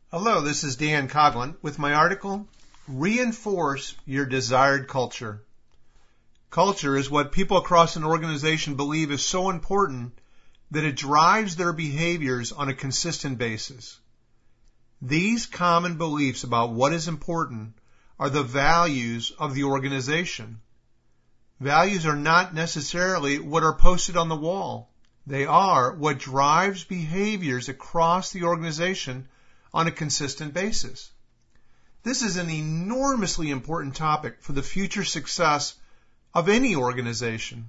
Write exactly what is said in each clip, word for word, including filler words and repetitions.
Hello, this is Dan Coughlin with my article, Reinforce Your Desired Culture. Culture is what people across an organization believe is so important that it drives their behaviors on a consistent basis. These common beliefs about what is important are the values of the organization. Values are not necessarily what are posted on the wall. They are what drives behaviors across the organization on a consistent basis. This is an enormously important topic for the future success of any organization.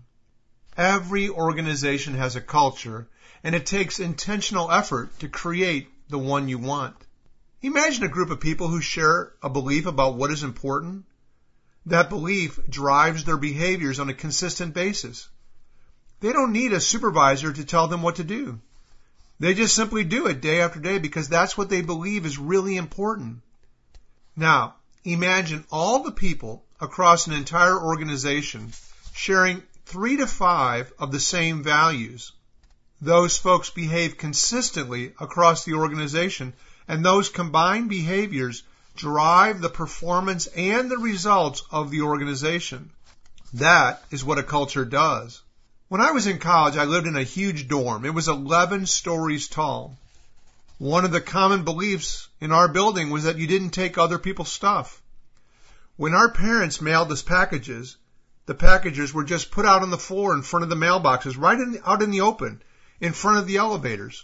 Every organization has a culture, and it takes intentional effort to create the one you want. Imagine a group of people who share a belief about what is important. That belief drives their behaviors on a consistent basis. They don't need a supervisor to tell them what to do. They just simply do it day after day because that's what they believe is really important. Now, imagine all the people across an entire organization sharing three to five of the same values. Those folks behave consistently across the organization, and those combined behaviors drive the performance and the results of the organization. That is what a culture does. When I was in college, I lived in a huge dorm. It was eleven stories tall. One of the common beliefs in our building was that you didn't take other people's stuff. When our parents mailed us packages, the packages were just put out on the floor in front of the mailboxes, right in, out in the open, in front of the elevators.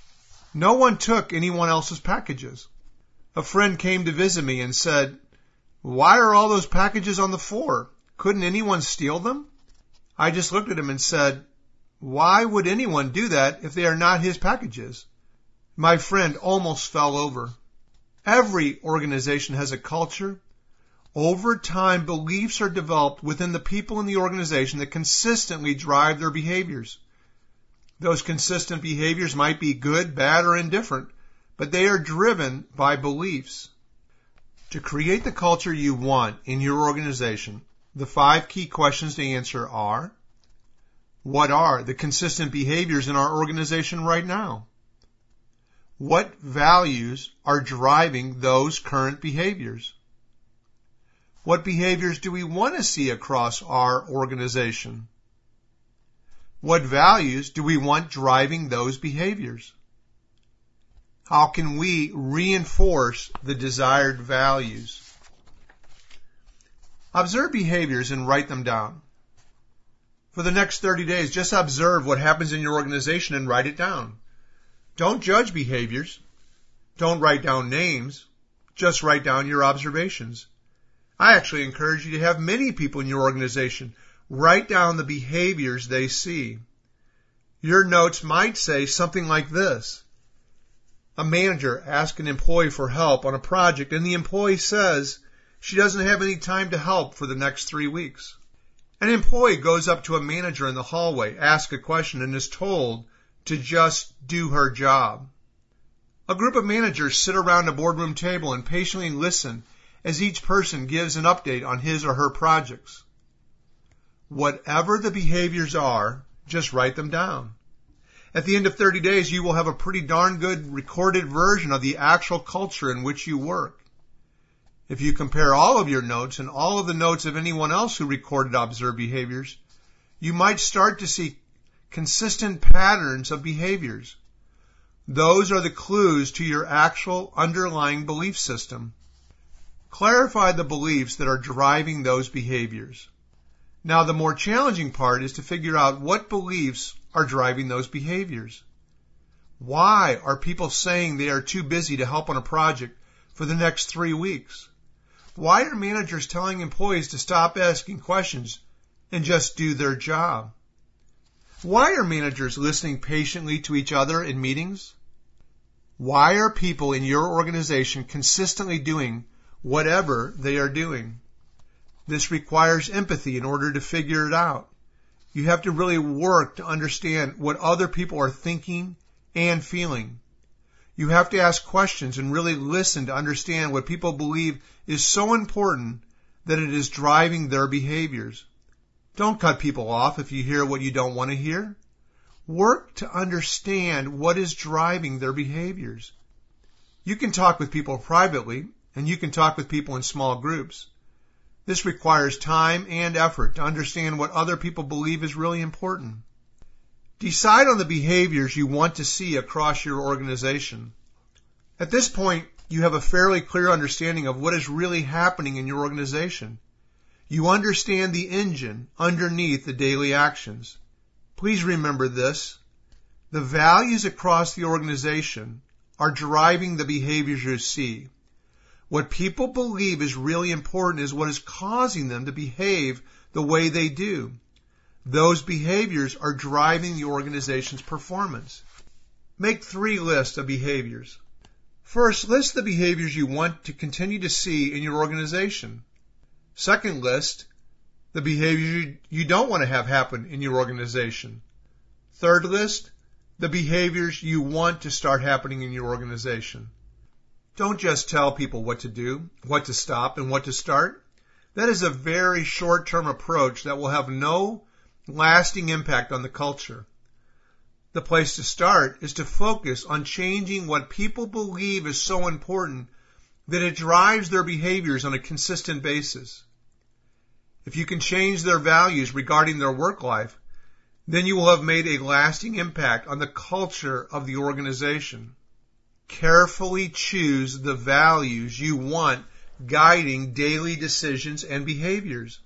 No one took anyone else's packages. A friend came to visit me and said, "Why are all those packages on the floor? Couldn't anyone steal them?" I just looked at him and said, "Why would anyone do that if they are not his packages?" My friend almost fell over. Every organization has a culture. Over time, beliefs are developed within the people in the organization that consistently drive their behaviors. Those consistent behaviors might be good, bad, or indifferent, but they are driven by beliefs. To create the culture you want in your organization, the five key questions to answer are: what are the consistent behaviors in our organization right now? What values are driving those current behaviors? What behaviors do we want to see across our organization? What values do we want driving those behaviors? How can we reinforce the desired values? Observe behaviors and write them down. For the next thirty days, just observe what happens in your organization and write it down. Don't judge behaviors. Don't write down names. Just write down your observations. I actually encourage you to have many people in your organization write down the behaviors they see. Your notes might say something like this: a manager asks an employee for help on a project, and the employee says she doesn't have any time to help for the next three weeks. An employee goes up to a manager in the hallway, asks a question, and is told to just do her job. A group of managers sit around a boardroom table and patiently listen as each person gives an update on his or her projects. Whatever the behaviors are, just write them down. At the end of thirty days, you will have a pretty darn good recorded version of the actual culture in which you work. If you compare all of your notes and all of the notes of anyone else who recorded observed behaviors, you might start to see consistent patterns of behaviors. Those are the clues to your actual underlying belief system. Clarify the beliefs that are driving those behaviors. Now, the more challenging part is to figure out what beliefs are driving those behaviors. Why are people saying they are too busy to help on a project for the next three weeks? Why are managers telling employees to stop asking questions and just do their job? Why are managers listening patiently to each other in meetings? Why are people in your organization consistently doing whatever they are doing? This requires empathy in order to figure it out. You have to really work to understand what other people are thinking and feeling. You have to ask questions and really listen to understand what people believe is so important that it is driving their behaviors. Don't cut people off if you hear what you don't want to hear. Work to understand what is driving their behaviors. You can talk with people privately, and you can talk with people in small groups. This requires time and effort to understand what other people believe is really important. Decide on the behaviors you want to see across your organization. At this point, you have a fairly clear understanding of what is really happening in your organization. You understand the engine underneath the daily actions. Please remember this. The values across the organization are driving the behaviors you see. What people believe is really important is what is causing them to behave the way they do. Those behaviors are driving the organization's performance. Make three lists of behaviors. First, list the behaviors you want to continue to see in your organization. Second, list the behaviors you don't want to have happen in your organization. Third, list the behaviors you want to start happening in your organization. Don't just tell people what to do, what to stop, and what to start. That is a very short-term approach that will have no lasting impact on the culture. The place to start is to focus on changing what people believe is so important that it drives their behaviors on a consistent basis. If you can change their values regarding their work life, then you will have made a lasting impact on the culture of the organization. Carefully choose the values you want guiding daily decisions and behaviors.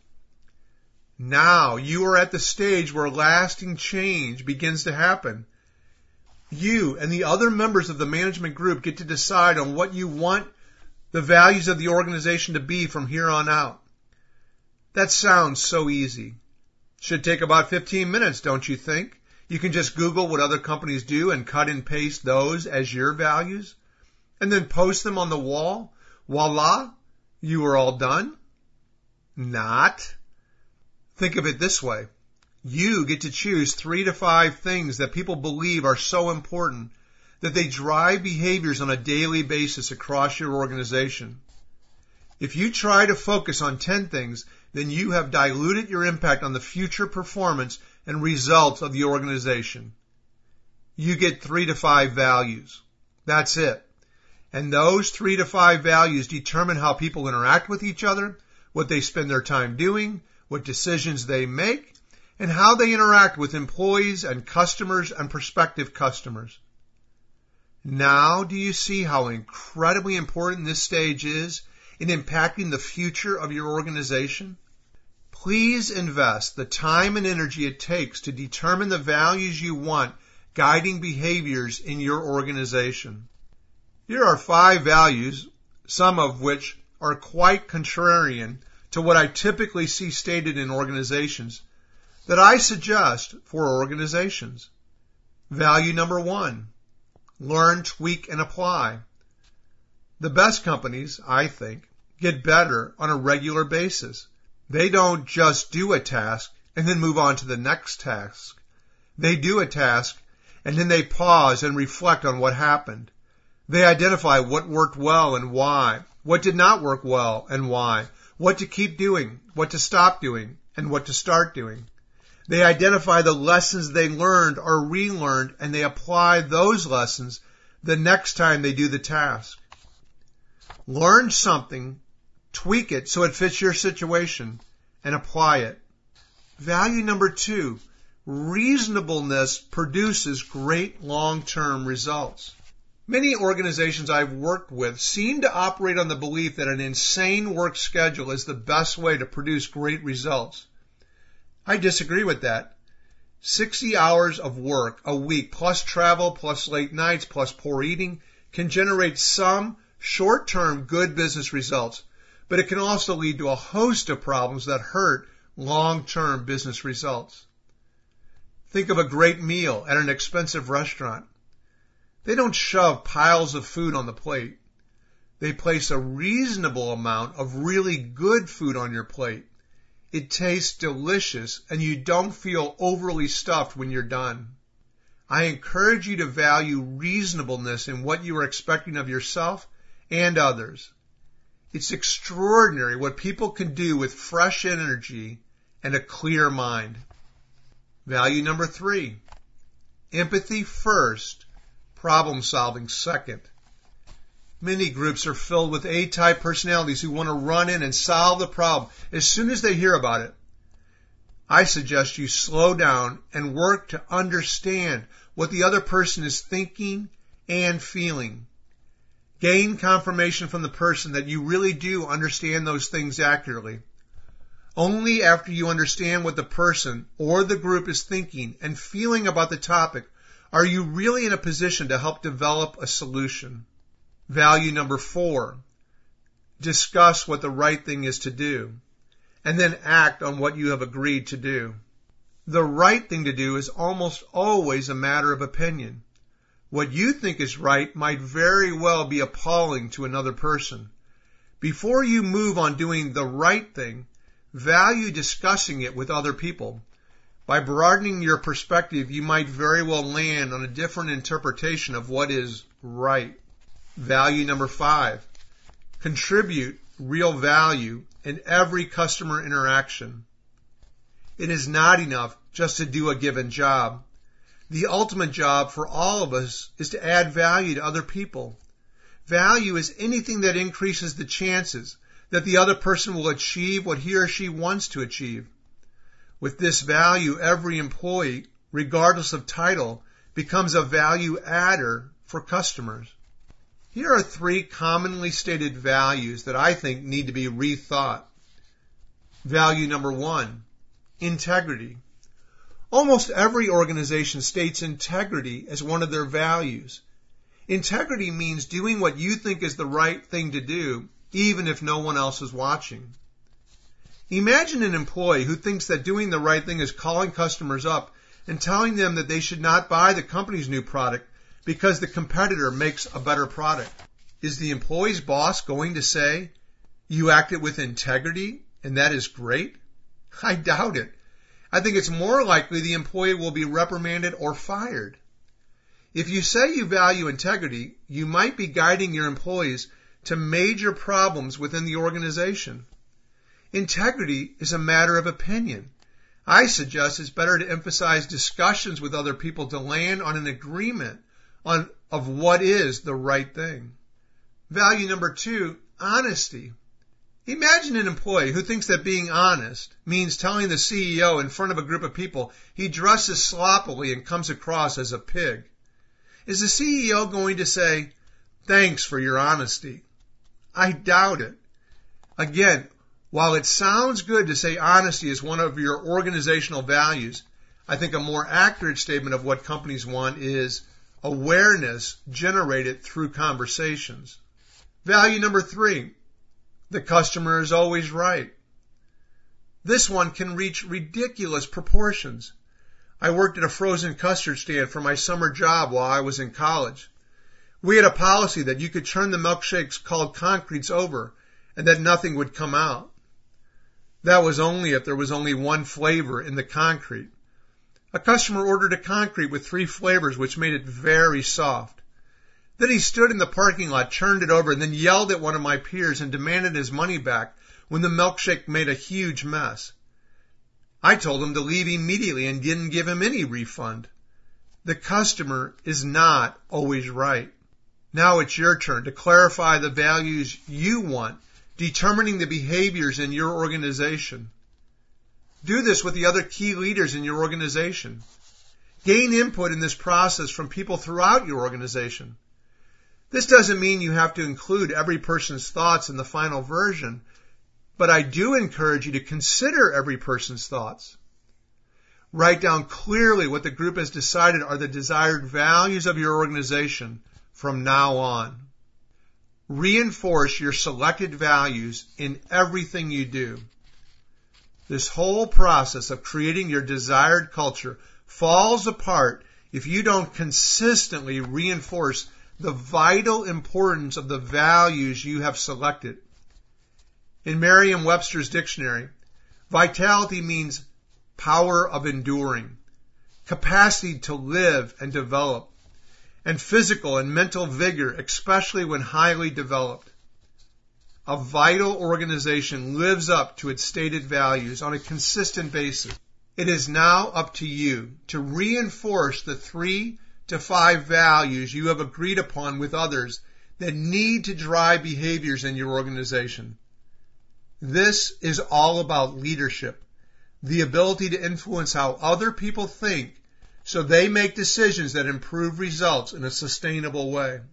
Now you are at the stage where lasting change begins to happen. You and the other members of the management group get to decide on what you want the values of the organization to be from here on out. That sounds so easy. Should take about fifteen minutes, don't you think? You can just Google what other companies do and cut and paste those as your values, and then post them on the wall. Voila, you are all done. Not. Think of it this way. You get to choose three to five things that people believe are so important that they drive behaviors on a daily basis across your organization. If you try to focus on ten things, then you have diluted your impact on the future performance and results of the organization. You get three to five values. That's it. And those three to five values determine how people interact with each other, what they spend their time doing, what decisions they make, and how they interact with employees and customers and prospective customers. Now do you see how incredibly important this stage is in impacting the future of your organization? Please invest the time and energy it takes to determine the values you want guiding behaviors in your organization. Here are five values, some of which are quite contrarian to what I typically see stated in organizations, that I suggest for organizations. Value number one, learn, tweak, and apply. The best companies, I think, get better on a regular basis. They don't just do a task and then move on to the next task. They do a task and then they pause and reflect on what happened. They identify what worked well and why, what did not work well and why, what to keep doing, what to stop doing, and what to start doing. They identify the lessons they learned or relearned, and they apply those lessons the next time they do the task. Learn something, tweak it so it fits your situation, and apply it. Value number two, reasonableness produces great long-term results. Many organizations I've worked with seem to operate on the belief that an insane work schedule is the best way to produce great results. I disagree with that. sixty hours of work a week plus travel plus late nights plus poor eating can generate some short-term good business results, but it can also lead to a host of problems that hurt long-term business results. Think of a great meal at an expensive restaurant. They don't shove piles of food on the plate. They place a reasonable amount of really good food on your plate. It tastes delicious and you don't feel overly stuffed when you're done. I encourage you to value reasonableness in what you are expecting of yourself and others. It's extraordinary what people can do with fresh energy and a clear mind. Value number three, empathy first, problem solving second. Many groups are filled with A-type personalities who want to run in and solve the problem as soon as they hear about it. I suggest you slow down and work to understand what the other person is thinking and feeling. Gain confirmation from the person that you really do understand those things accurately. Only after you understand what the person or the group is thinking and feeling about the topic are you really in a position to help develop a solution. Value number four, discuss what the right thing is to do, and then act on what you have agreed to do. The right thing to do is almost always a matter of opinion. What you think is right might very well be appalling to another person. Before you move on doing the right thing, value discussing it with other people. By broadening your perspective, you might very well land on a different interpretation of what is right. Value number five, contribute real value in every customer interaction. It is not enough just to do a given job. The ultimate job for all of us is to add value to other people. Value is anything that increases the chances that the other person will achieve what he or she wants to achieve. With this value, every employee, regardless of title, becomes a value adder for customers. Here are three commonly stated values that I think need to be rethought. Value number one, integrity. Almost every organization states integrity as one of their values. Integrity means doing what you think is the right thing to do, even if no one else is watching. Imagine an employee who thinks that doing the right thing is calling customers up and telling them that they should not buy the company's new product because the competitor makes a better product. Is the employee's boss going to say, "You acted with integrity and that is great"? I doubt it. I think it's more likely the employee will be reprimanded or fired. If you say you value integrity, you might be guiding your employees to major problems within the organization. Integrity is a matter of opinion. I suggest it's better to emphasize discussions with other people to land on an agreement on of what is the right thing. Value number two, honesty. Imagine an employee who thinks that being honest means telling the C E O in front of a group of people he dresses sloppily and comes across as a pig. Is the C E O going to say, "Thanks for your honesty"? I doubt it. Again, while it sounds good to say honesty is one of your organizational values, I think a more accurate statement of what companies want is awareness generated through conversations. Value number three, the customer is always right. This one can reach ridiculous proportions. I worked at a frozen custard stand for my summer job while I was in college. We had a policy that you could turn the milkshakes called concretes over and that nothing would come out. That was only if there was only one flavor in the concrete. A customer ordered a concrete with three flavors, which made it very soft. Then he stood in the parking lot, turned it over, and then yelled at one of my peers and demanded his money back when the milkshake made a huge mess. I told him to leave immediately and didn't give him any refund. The customer is not always right. Now it's your turn to clarify the values you want, determining the behaviors in your organization. Do this with the other key leaders in your organization. Gain input in this process from people throughout your organization. This doesn't mean you have to include every person's thoughts in the final version, but I do encourage you to consider every person's thoughts. Write down clearly what the group has decided are the desired values of your organization from now on. Reinforce your selected values in everything you do. This whole process of creating your desired culture falls apart if you don't consistently reinforce the vital importance of the values you have selected. In Merriam-Webster's dictionary, vitality means power of enduring, capacity to live and develop, and physical and mental vigor, especially when highly developed. A vital organization lives up to its stated values on a consistent basis. It is now up to you to reinforce the three to five values you have agreed upon with others that need to drive behaviors in your organization. This is all about leadership, the ability to influence how other people think so they make decisions that improve results in a sustainable way.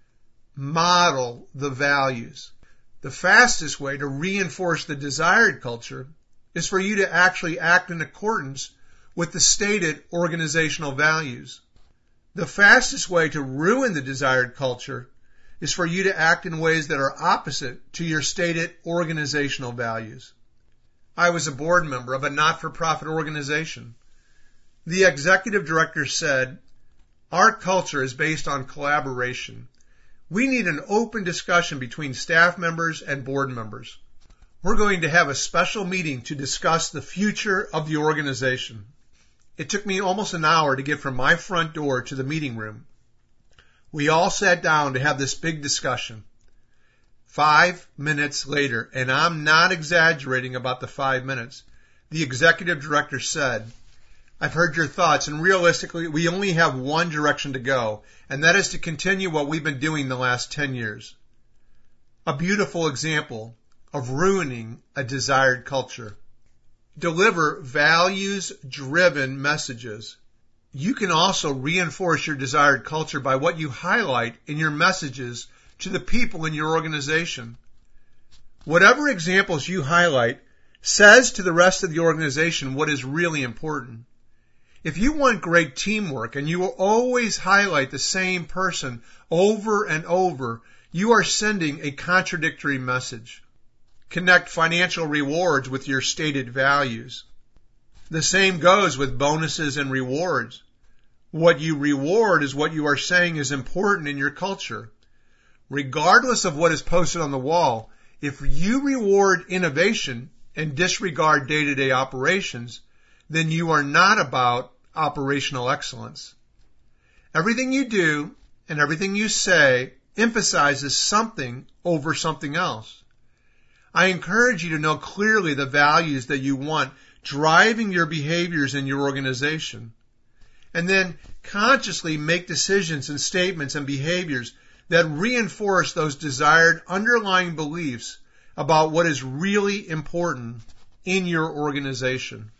Model the values. The fastest way to reinforce the desired culture is for you to actually act in accordance with the stated organizational values. The fastest way to ruin the desired culture is for you to act in ways that are opposite to your stated organizational values. I was a board member of a not-for-profit organization. The executive director said, "Our culture is based on collaboration. We need an open discussion between staff members and board members. We're going to have a special meeting to discuss the future of the organization." It took me almost an hour to get from my front door to the meeting room. We all sat down to have this big discussion. Five minutes later, and I'm not exaggerating about the five minutes, the executive director said, "I've heard your thoughts, and realistically, we only have one direction to go, and that is to continue what we've been doing the last ten years. A beautiful example of ruining a desired culture. Deliver values-driven messages. You can also reinforce your desired culture by what you highlight in your messages to the people in your organization. Whatever examples you highlight says to the rest of the organization what is really important. If you want great teamwork and you will always highlight the same person over and over, you are sending a contradictory message. Connect financial rewards with your stated values. The same goes with bonuses and rewards. What you reward is what you are saying is important in your culture. Regardless of what is posted on the wall, if you reward innovation and disregard day-to-day operations, then you are not about operational excellence. Everything you do and everything you say emphasizes something over something else. I encourage you to know clearly the values that you want driving your behaviors in your organization, and then consciously make decisions and statements and behaviors that reinforce those desired underlying beliefs about what is really important in your organization.